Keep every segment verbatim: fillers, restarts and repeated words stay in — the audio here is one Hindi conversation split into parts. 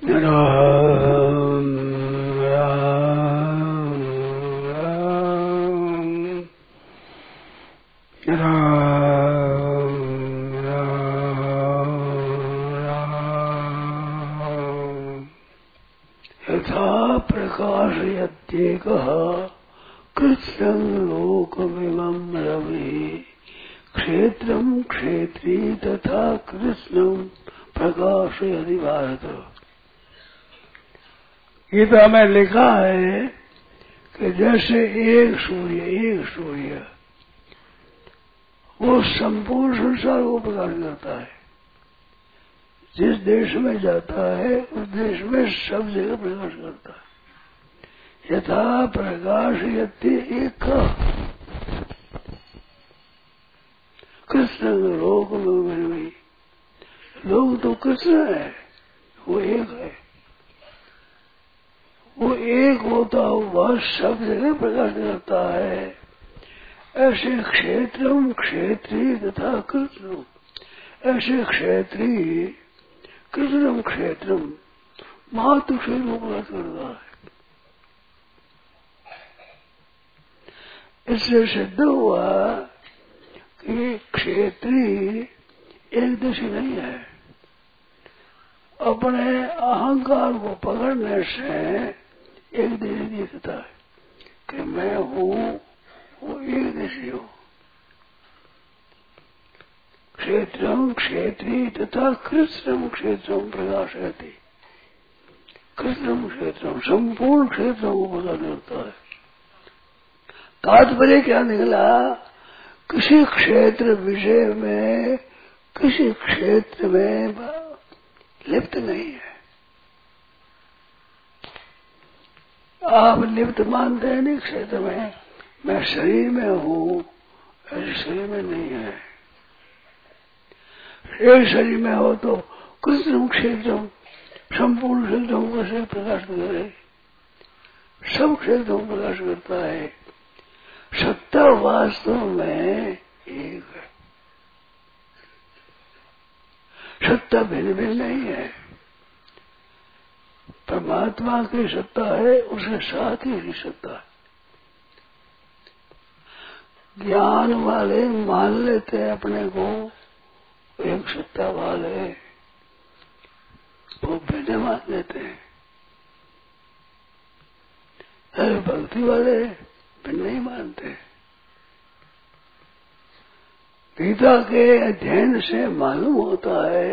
राम राम राम राम राम यथा प्रकाशयत्येकः कृत्स्नं लोकमिमं रविः क्षेत्रं क्षेत्री तथा कृत्स्नं प्रकाशयति भारत। गीता में लिखा है कि जैसे एक सूर्य एक सूर्य वो संपूर्ण संसार को प्रकाश करता है। जिस देश में जाता है उस देश में सब जगह प्रकाश करता है। यथा प्रकाशयति एक कृष्ण लोक में, लोग तो कृष्ण है, वो एक है। वो एक होता हुआ सब जगह प्रकाश करता है। ऐसे क्षेत्रम क्षेत्री तथा कृष्णम, ऐसे क्षेत्री कृष्णम क्षेत्रम मातु क्षेत्र को प्रकाश करता है। इससे सिद्ध हुआ कि क्षेत्री एक दिशा नहीं है। अपने अहंकार को पकड़ने से एक दिशा दिखता है कि मैं हूँ, वो एक दिशा हूँ। क्षेत्रम क्षेत्री तथा कृष्णम क्षेत्रम प्रकाशयति, कृष्णम क्षेत्रम संपूर्ण क्षेत्रों को प्रकाश करता है। तात्पर्य क्या निकला? किसी क्षेत्र विषय में, किसी क्षेत्र में लिप्त नहीं है। आप लिप्त मानते हैं नहीं क्षेत्र में, मैं शरीर में हूँ, ऐसे शरीर में नहीं है। एक शरीर में हो तो कृष्ण क्षेत्र संपूर्ण क्षेत्रों को से प्रकाश करे, सब क्षेत्रों को प्रकाश करता है। सत्ता वास्तव में एक है, सत्ता भिन्न भिन्न नहीं है। परमात्मा की सत्ता है, उसके साथ ही सत्ता है। ज्ञान वाले मान लेते हैं अपने को एक सत्ता वाले, वो भिन्न मान लेते हैं। अरे भक्ति वाले भिन्न नहीं मानते। गीता के अध्ययन से मालूम होता है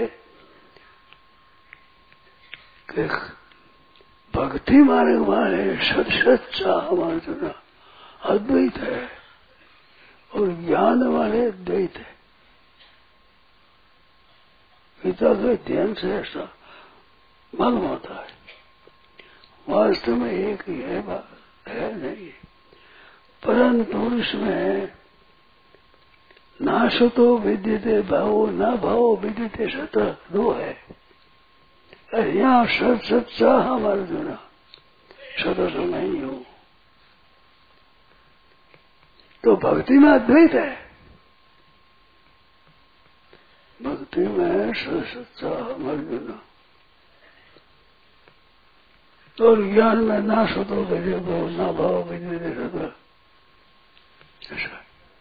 कि भक्ति मार्ग वाले सत सच्चा हमारे जगह अद्वैत है और ज्ञान वाले द्वैत है। गीता के अध्ययन से ऐसा मालूम होता है। वास्तव में एक ही है, बात है नहीं, परंतु इसमें ना सतो विद्यते भावो न भावो विद्यते सत, दो है। यहाँ सत सच्चा हमारे जुना सत तो नहीं हो, तो भक्ति में अद्वैत है। भक्ति में सत सच्चा हमारे जुना और ज्ञान में ना सतो विद्यते ना भाव विद्यते सत, ऐसा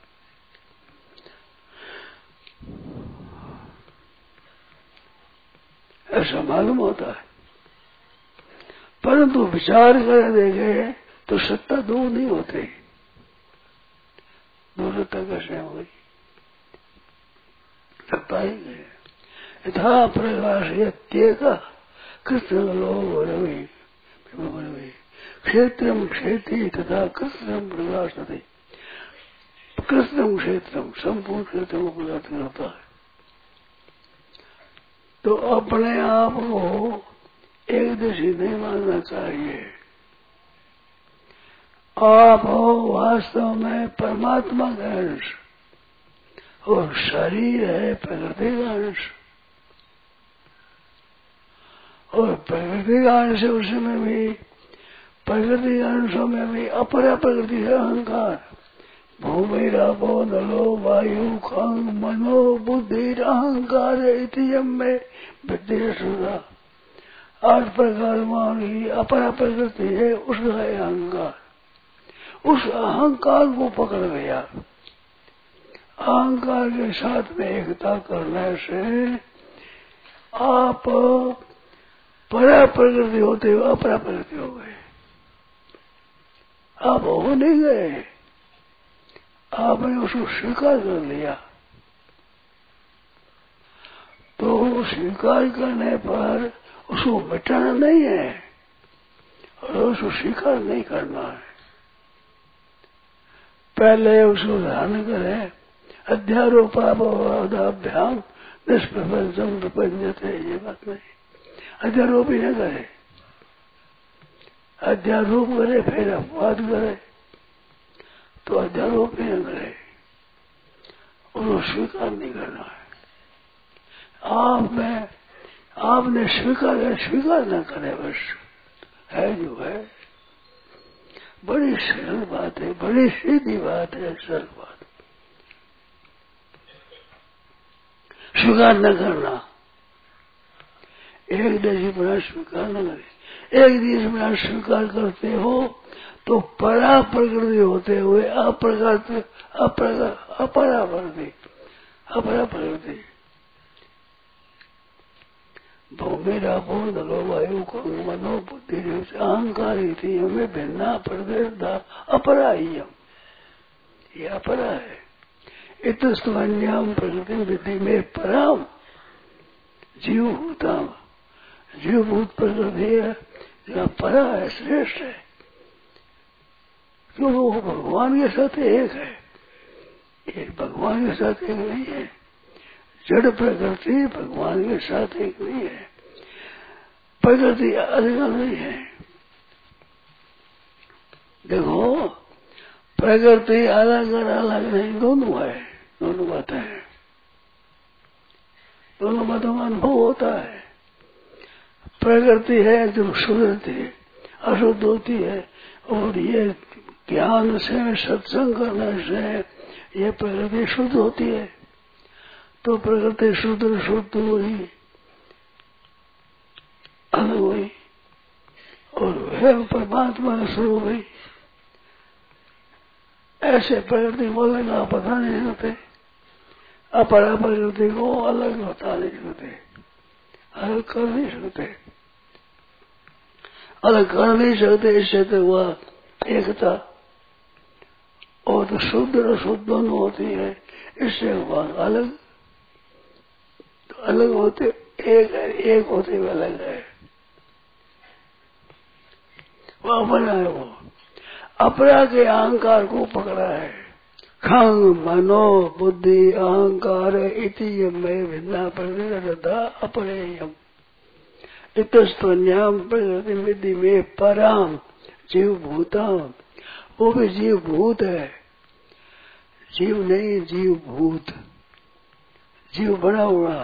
ऐसा मालूम होता है। परंतु विचार कर देखे तो सत्ता दो नहीं होते। दो सत्ता कैसे हो गई? सत्ता ही है। यथा प्रकाशयत्येक कृष्ण लोक रवि क्षेत्रम क्षेत्री तथा कृष्णम प्रकाशते, कृष्णम क्षेत्रम संपूर्ण क्षेत्र को प्रकाश करता है। तो अपने आप को एक दिशी नहीं मानना चाहिए। आप हो वास्तव में परमात्मा का अंश और शरीर है प्रकृति का अंश, और प्रकृति का अंश उसमें भी, प्रकृति अंशों में भी अपरा प्रकृति है अहंकार। भूमिरापो नलो वायु खंग मनो बुद्धि अहंकार इतियम में विद्या सुधा। आठ प्रकार वाली अपरा प्रकृति है, उसका है अहंकार। उस अहंकार को पकड़ गया। अहंकार के साथ में एकता करने से आप परा प्रकृति होते हुए अपरा प्रकृति हो गए। आप हो नहीं गए, आपने उसको स्वीकार कर लिया। तो स्वीकार करने पर उसको मिटाना नहीं है और उसको स्वीकार नहीं करना है। पहले उसको ध्यान करें, अध्यारोपाभ्याम निष्प्रपंचम प्रपंचते, ये बात नहीं। अध्यारोप ही न करे, अध्यारोप करे फिर अपवाद करे, तो अध्यारोप ही न करे, उसको स्वीकार नहीं करना है। आप में आपने स्वीकार है, स्वीकार न करे, बस है जो है। बड़ी सरल बात है, बड़ी सीधी बात है, सरल बात। स्वीकार न करना, एक देश में स्वीकार न करे। एक देश में स्वीकार करते हो तो परा प्रकृति होते हुए अप्रकृति अपरा प्रकृति अपरा प्रकृति भूमिरा पूर्ण वायु को मनो बुद्धि अहंकारी थी हमें भिन्ना प्रदेशा अपराह्यम, ये अपरा है। इतस्तन्याम प्रकृति विधि में पराम जीव भूता, जीव भूत प्रकृति है जहाँ परा है, श्रेष्ठ है, क्योंकि वो भगवान के साथ एक है। एक भगवान के साथ एक नहीं है, जड़ प्रकृति भगवान के साथ एक नहीं है, प्रकृति अलग नहीं है। देखो प्रकृति अलग और अलग नहीं, दोनों है, दोनों बातें हैं, दोनों बातों का अनुभव होता है। प्रकृति है जो सुधरती है, अशुद्ध होती है, और ये ज्ञान से सत्संग करने से ये प्रकृति शुद्ध होती है। तो प्रकृति शुद्ध शुद्ध हुई, अलग हुई, और वह परमात्मा का स्वरूप हुई। ऐसे प्रकृति बोलने का पता नहीं होते, अपरा प्रकृति को अलग बता नहीं सकते, अलग कर नहीं सकते, अलग कर नहीं सकते। इससे तो वह एकता और तो शुद्ध और शुद्ध दोनों होती है, इससे वह अलग तो अलग होते एक है, एक होते हुए अलग है, वो अपना है। वो अपरा के अहंकार को पकड़ा है। खंग मनो बुद्धि अहंकार इति में भिन्ना प्रकृति अपरेयम इतस्तन्याम प्रकृति विधि में पराम जीव भूताम, वो भी जीव भूत है, जीव नहीं जीव भूत। जीव बड़ा हुआ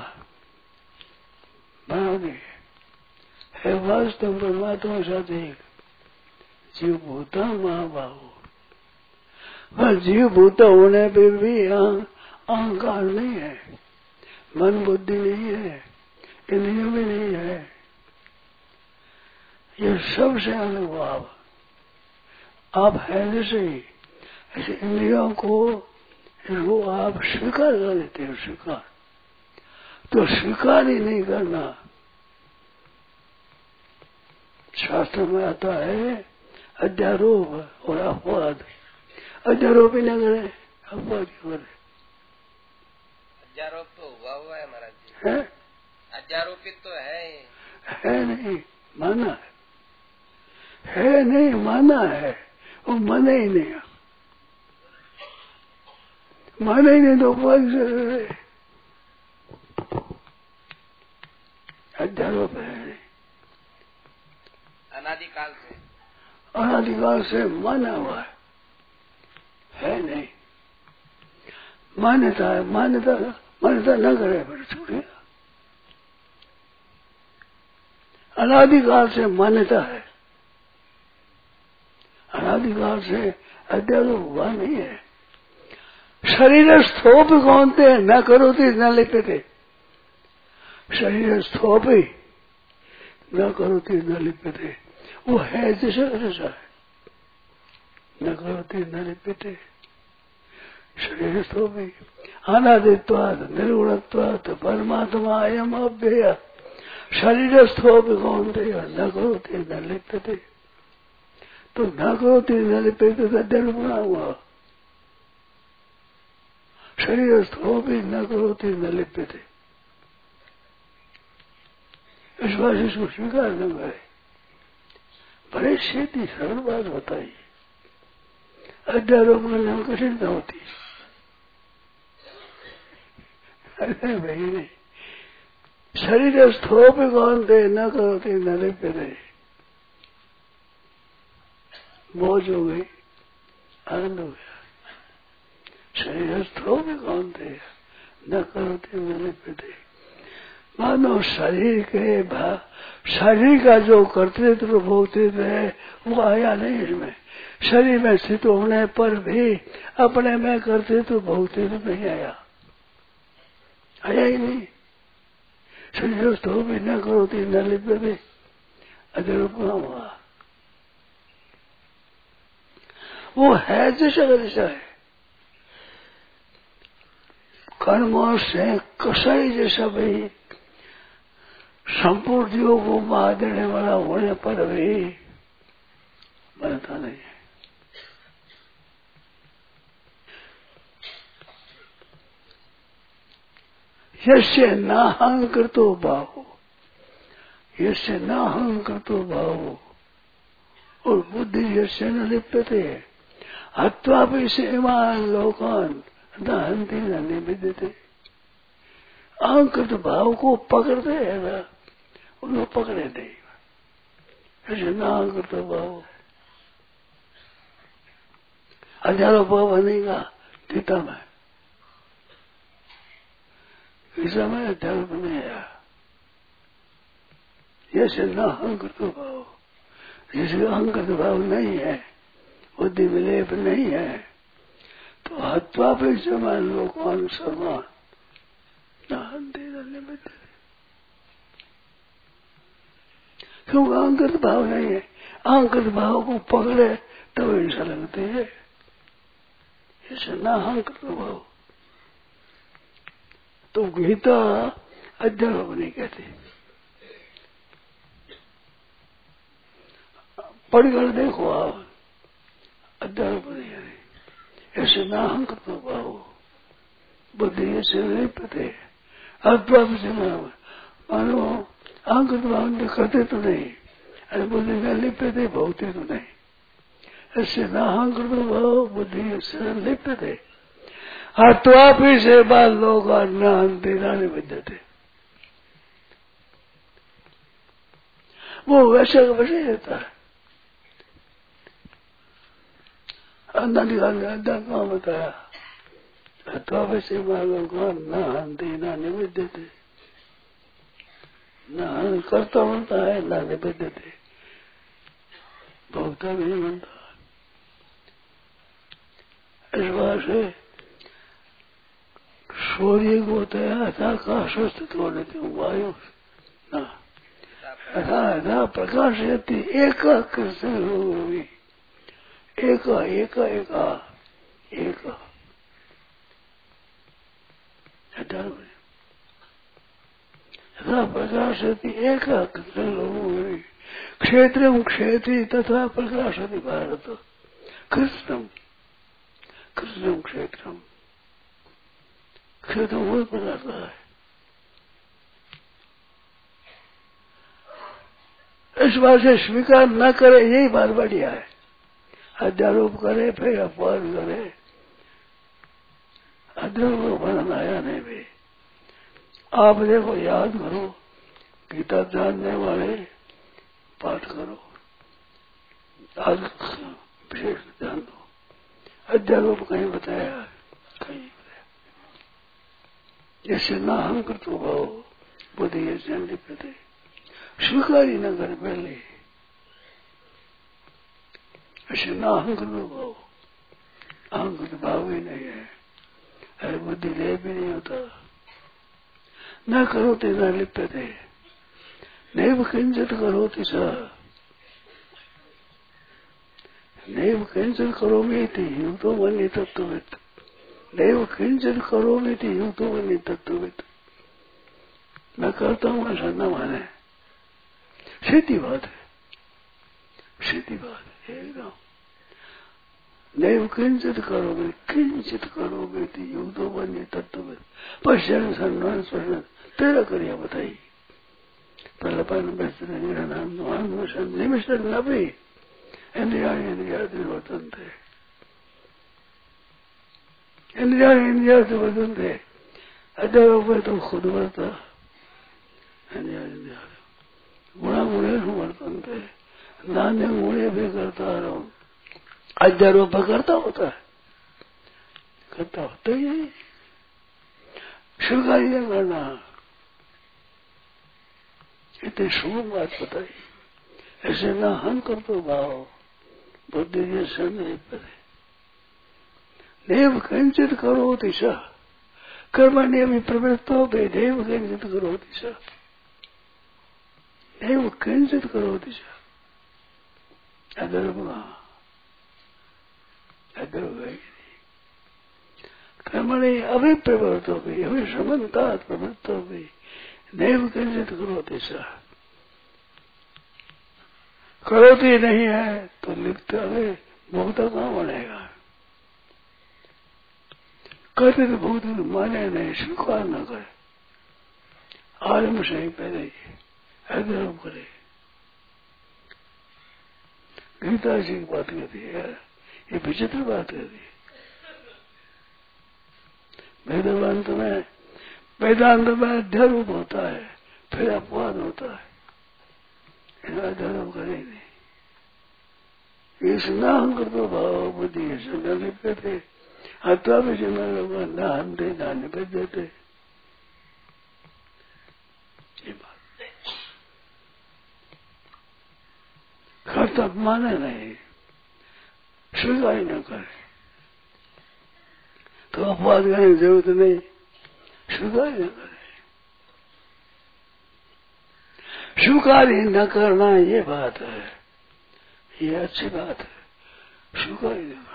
बना नहीं है, वास्तव परमात्मा साथ एक जीव भूता महाबाहु। वह जीव भूता होने पे भी अहंकार नहीं है, मन बुद्धि नहीं है, इंद्रियों भी नहीं है, ये सबसे अलग भाव। आप है जैसे ही ऐसे इंद्रियों को इसको आप स्वीकार कर लेते हो, स्वीकार तो स्वीकार ही नहीं करना। शास्त्र में आता है अध्यारोप और अपवाद। अध्यारोप ही न करे, अपवाद क्यों करे? अध्यारोप तो हुआ हुआ है महाराज जी, है अध्यारोपित तो है है नहीं, माना है, है नहीं माना है, वो माने ही नहीं, माने ही नहीं तो उपवाद से अध्यारोप है। अनादिकाल से अनादिकाल से माना हुआ है, है नहीं। मान्यता है, मान्यता मान्यता न करे पर छूटेगा। अनादिकाल से मान्यता है, अनादिकाल से अध्यारोप हुआ नहीं है। शरीर स्थोप कौन थे, न करो थे न लेते थे। शरीर स्थोप ही न करोति न लिप्यते, वो है जैसा ऐसा है। न करोति न लिप्यते शरीरस्थो भी अनादित्वात् निर्गुणत्वात् परमात्मा अयम अव्यय शरीरस्थो भी कौन्तेय न करोति न लिप्यते। तो न करोति न लिप्यते तो अध्ययन बना हुआ। शरीरस्थो भी न करोति न लिप्यते, इस बात इसको स्वीकार न करे। बड़े सीधी सरल बात बताई, अध्यारोप करने में कठिनता होती है। अरे भाई नहीं, शरीरस्थो भी कौन्तेय न करोति न लिप्यते, मौज हो गई, आनंद हो गया। शरीरस्थो भी कौन्तेय न करोति न लिप्यते। मानो शरीर के भाव, शरीर का जो कर्तृत्व भोक्तृत्व है वो आया नहीं इसमें। शरीर में स्थित होने पर भी अपने में कर्तृत्व भोक्तृत्व नहीं आया, आया ही नहीं। शरीरस्थो भी न करोति न लिप्यते अजरूपा हुआ। वो है जैसा जैसा है, कर्मों से कसाई जैसा भी संपूर्ण जीवों को मार देने वाला होने पर भी बनता नहीं है। यस्य नाहं कृतो भावो, यस्य नाहं कृतो भावो और बुद्धि यस्य न लिप्यते हत्वा भी सेवान लोकान न हंति न निबद्धते। अहंकृत भाव को पकड़ते है ना, उनको पकड़े नहीं। ऐसे न अहंकृत भाव हजारों भाव बनेगा गीता में, गीता में अध्यारोप नहीं आया। जैसे न अहंकृत भाव, जैसे अहंकृत भाव नहीं है, बुद्धि विलेप नहीं है, तो हत्वा पे समान लोकान समान क्योंकि अहंकृत भाव नहीं है। अहंकृत भाव को पकड़े तब ऐसा लगते है, ऐसा ना अहंकृत भाव। तो गीता अध्यारोप नहीं कहती, पढ़कर देखो आप, अध्यारोप नहीं है। ऐसे ना अहंकृत भाव बुद्धि ऐसे लिप्यते अथवा मानो अहंकृत भाव करते तो नहीं, अरे बुद्धि में लिप्यते भोगते तो नहीं। ऐसे न अहंकृत भाव बुद्धि ऐसे लिप्यते अथवा भी से बाल लोग न अंति न निबद्धते। वो वैसे का वैसे रहता है। अंदर निकाल अंदर कहाँ बताया, अथवा वैसे बालों का न अंति न निबद्धते, न करता बनता है न निबद्धते, भोगता भी नहीं बनता। इस बात से सूर्य को तया था काशस्त होने वायु न यथा प्रकाशयति एक कृष्ण होगी, एक एक एक एक यथा प्रकाशति एक कृष्ण क्षेत्रम क्षेत्री तथा प्रकाशति भारत। कृष्णम कृष्णम क्षेत्रम, क्षेत्र वही बताता है। इस बात से स्वीकार न करे यही बात बढ़िया है। अध्यारोप करे फिर अपवाद करे, अध्यारोप बनाया नहीं भी। आप देखो, याद करो, गीता जानने वाले पाठ करो, आज विशेष ध्यान दो। अध्यारोप कहीं बताया, कहीं बताया। जैसे ना हम करतो भाव बुद्धि ऐसे लिप्यते, स्वीकार ही न कर पहले। ऐसे ना हम करतो भाव, अहंकृत भाव ही नहीं है, अरे बुद्धि ले भी नहीं होता। न करो तो न लिप्यते, नैव किंचित करोति स नैव किंचित करोमि इति युक्तो मन्ये तत्त्ववित् नैव किंचित करोमि इति युक्तो मन्ये तत्त्ववित्। मैं करता हूँ ऐसा न माने, सीधी बात है, सीधी बात है एकदम। नैव किंचित करोमि किंचित करोमि इति युक्तो मन्ये तत्त्ववित्। पश्यन् शृण्वन् स्पृशन् तेरा करिया बताई प्रलपन निमिषन निमिषन नभी इंद्रियाणि इंद्रियादि वर्तन्ते इंद्रियाणि इंद्रियादि वर्तन्ते अद्यारोपे तो खुद वर्ता इंद्रियाणि इंद्रियादि गुणा गुणेषु वर्तन्ते नान्य गुणे भी करता रहो। अध्यारोप करता होता है, करता होता ही नहीं, स्वीकार ही करना। इतनी शुभ बात बताई। ऐसे ना हम कर तो भाव बुद्धि के शरण पड़े। देव किंचित करो दिशा कर्मण्य भी प्रवृत्तो पे देव किंचित करो दिशा देव किंचित करो दिशा अधर्म अधर्म कर्मणि अभिप्रवृत्तो भी अभिश्रमंता प्रवृत्तो भी नैव किंचित करोति सा करोति नहीं है तो लिप्त अरे भोक्ता कहाँ बनेगा। करते तो भोक्ता माने नहीं, स्वीकार न करे, आरम्भ से ही पहले ही अधर्म करे। गीता जी की बात करती है, ये विचित्र बात करती है। वेदांत में वेदांत में अध्यारोप होता है, फिर अपवाद होता है, अध्यारोप करे नहीं। इस नाम कर दो भाव बुद्धि ऐसे लिखते थे, अथवा भी जमा लोग ना हम दे ना निपट देते। ये बात करता माने नहीं, स्वीकार ही न करे तो अपवाद करने की जरूरत नहीं, स्वीकार ही न करे। स्वीकार ही न करना ये बात है, ये अच्छी बात है, स्वीकार ही न करना।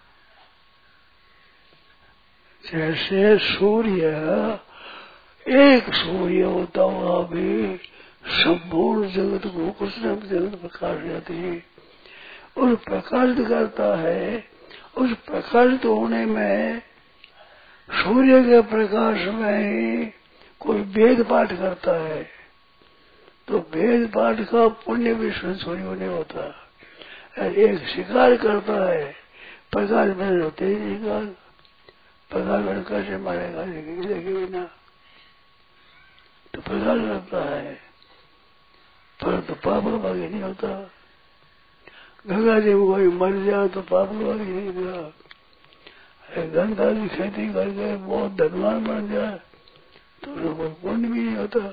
जैसे सूर्य एक सूर्य होता हुआ भी संपूर्ण जगत को कुछ न कुछ जगत प्रकाश जाती है, उस प्रकाशित करता है। उस प्रकाशित होने में सूर्य के प्रकाश में ही कोई वेद पाठ करता है तो वेद पाठ का पुण्य भी सूर्य नहीं होता। एक शिकार करता है, प्रकाश में होते ही शिकार, प्रकाश में कैसे मारेगा लेके बिना, तो प्रकाश करता है परंतु पाप का भागी नहीं होता। गंगा जी में कोई मर जाए तो पाप का भागी नहीं होता। गंगा की खेती करके बहुत धनवान बन जाए तो उसको कोई पुण्य भी नहीं होता।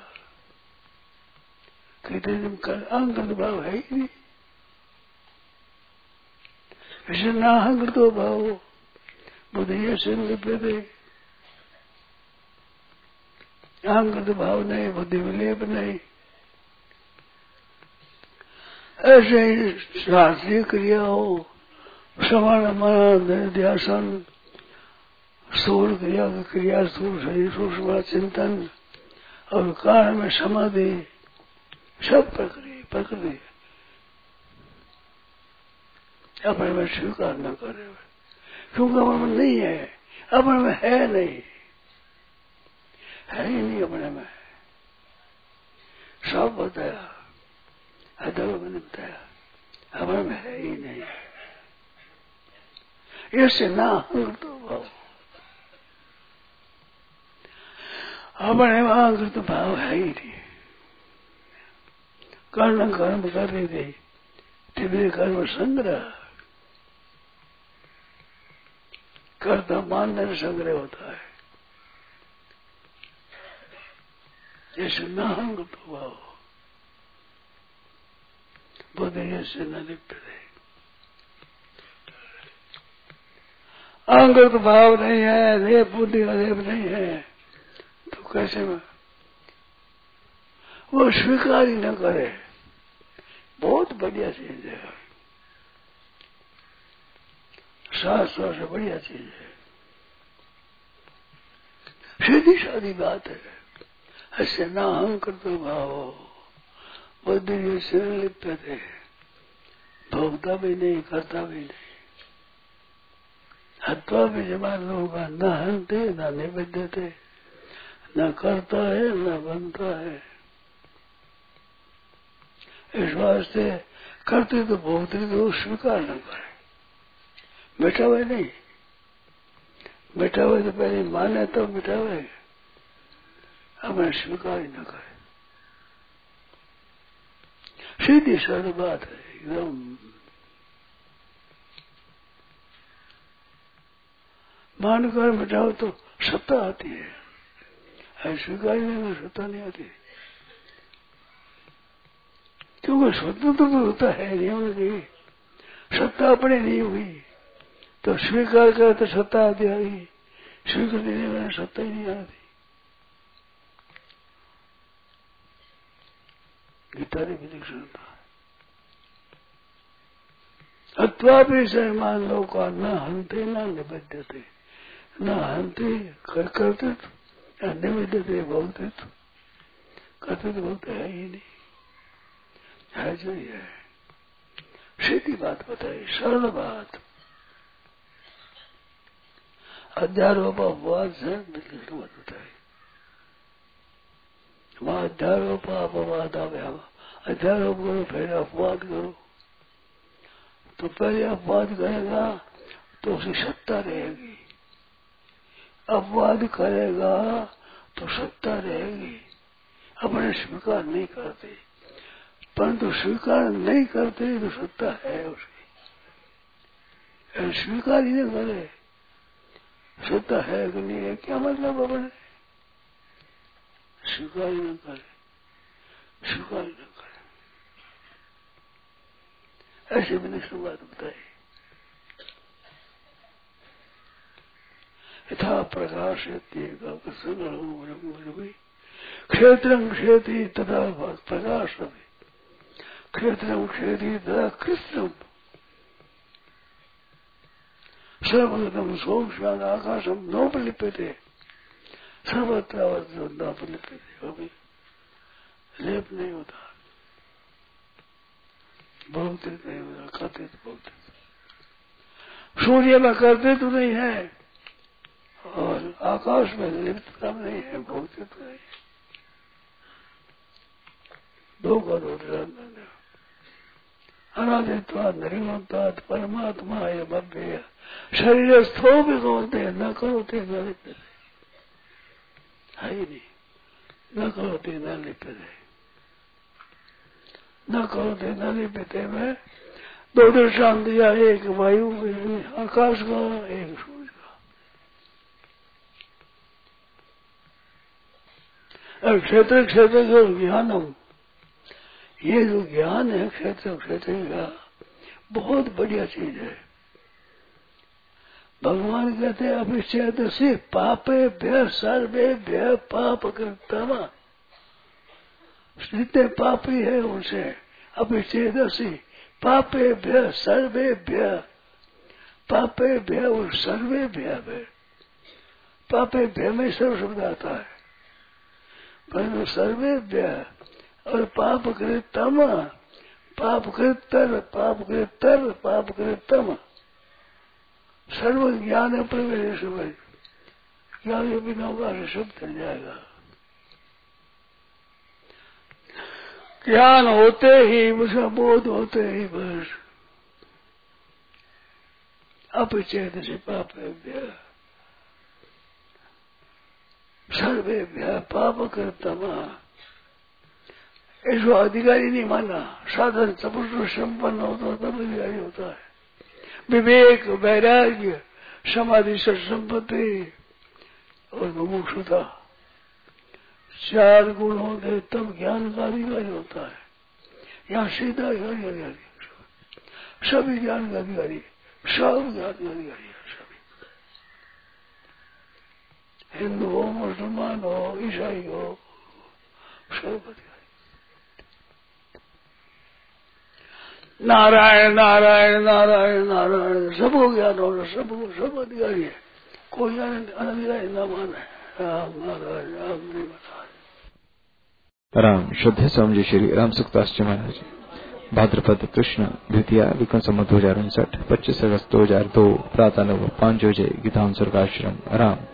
कहते अहंकृत भाव है ही नहीं। इसे ना अहंकृत भाव बुद्धि से लिपे अहंकृत भाव नहीं, बुद्धि विलेप नहीं। ऐसे ही शास्त्रीय क्रिया हो, समान मन ध्यान, स्थूल क्रिया क्रिया स्थूल शरीर सूक्ष्म चिंतन और कारण में समाधि, सब प्रक्रिया प्रकृति अपने में स्वीकार न करे, क्योंकि अपने में नहीं है, अपने में है नहीं, है ही नहीं अपने में। सब बताया अधर्म मैंने बताया, अपने में है ही नहीं। इससे ना अहंकृत भाव, अपने में अहंकृत भाव है ही नहीं। कर्ण कर्म कर रही थी, तीव्र कर्म संग्रह कर्ता मानने संग्रह होता है। जैसे न अहंकृत भाव बुद्धि से न लिप्त रहे। अहंकृत भाव नहीं है, रेप बुद्धि का रेप नहीं है तो कैसे में वो स्वीकार ही न करे, बहुत बढ़िया चीज है, शास्त्रों से बढ़िया चीज है, सीधी सादी बात है। ऐसे ना हम करते भावो बुद्धि से लिप्त थे, भोगता भी नहीं करता भी नहीं, हत्वा भी जमान लोग न हनते न निबद्ध थे, न करता है न बनता है। इस वास्ते करते तो भोगते तो स्वीकार न करे, बैठा हुआ नहीं, बैठा हुआ तो पहले माने तो बैठा हुआ अपने स्वीकार ही न करे। सीधी सारी बात है एकदम। मानकर बैठाओ तो सत्ता आती है, स्वीकार में सत्ता नहीं आती, क्योंकि स्वतंत्र तो होता है नहीं होगी, सत्ता अपने नहीं हुई तो स्वीकार करे तो सत्ता आती आई, स्वीकार देने में सत्ता ही नहीं आती। गीता ने भी सुनता अथवा भी से मान लो का न हंते न निबद्धते, न हंते कर करते तो या निबद्धते बोलते तो करते तो बोलते है ही नहीं, है जो ही है। सीधी बात बताई, सरल बात, अध्यारोपापवाद से बिल्कुल मत बताई। वहां अध्यारोपापवाद आवे, अध्यारोप करो फिर अपवाद करो, तो पहले अपवाद करेगा तो उसे सत्ता रहेगी, अपवाद करेगा तो सत्ता रहेगी। अपने स्वीकार नहीं करते, परंतु स्वीकार नहीं करते तो सत्ता है उसकी, स्वीकार ही नहीं करे सत्ता है कि नहीं है, क्या मतलब अपने स्वीकार ही न करे, स्वीकार ही न करे। ऐसे मैंने शुरुआत बताई। यथा प्रकाश क्षेत्र क्षेत्री तथा प्रकाश क्षेत्र क्षेत्री तथा कृष्ण सर्वगतम सोम आकाशम नोपलिप्यते सर्वत्र नोपलिप्यते, लेप नहीं होता, बोलते नहीं होता, करते तो बोलते। सूर्य में करते तो नहीं है और आकाश में लिप्त काम नहीं है, बोलते तो नहीं, दो का दो अनादित्वाद निर्गुणत्वाद परमात्मा है भव्य शरीर स्थो भी बोलते न करोते न लिप्यते, है ही नहीं, न करोते न लिप्यते, न करोते न लिप्यते में दो दृष्टांत दिया, एक वायु आकाश का, एक सूर्य का। और क्षेत्र क्षेत्र का ज्ञानम, ये जो ज्ञान है क्षेत्र क्षेत्र का बहुत बढ़िया चीज है। भगवान कहते हैं अभिषेद से पापे भय सर्वे भय पाप कृतमा, जितने पापी है उनसे अभिषेद से पापे भय सर्वे भय, पापे भय और सर्वे भय, पापे भय में सर्व शब्द आता है, परंतु सर्वे भय और पाप कृतम, पाप कृतर, पाप कृतर, पाप कृतम, सर्व ज्ञान प्रवेश में ज्ञान के बिना होगा शब्द चल जाएगा। ज्ञान होते ही उसका बोध होते ही बस अपचेत से पाप भय सर्वे भय पाप कृतम, इसको अधिकारी नहीं माना, साधन सपुरुष संपन्न होता तब अधिकारी होता है। विवेक वैराग्य समाधि संपत्ति और मुमुक्षुता चार गुण होते तब ज्ञान का अधिकारी होता है। यहाँ सीधा अधिकारी, सभी ज्ञान का अधिकारी, सब ज्ञान का अधिकारी है, सभी हिंदू हो, मुसलमान हो, ईसाई हो, सब अधिकारी। नारायण नारायण नारायण नारायण सबको ज्ञान होना, सबको सब अधिकारी है, कोई अधिकारी न माने। राम महाराज राम जी महाराज राम। श्रद्धेय स्वामी जी श्री राम सुखदास जी महाराज। भाद्रपद कृष्ण द्वितीय विक्रम संवत दो हजार उनसठ पच्चीस अगस्त दो हजार दो प्रातः नव पांच बजे गीतांसुर का आश्रम। राम।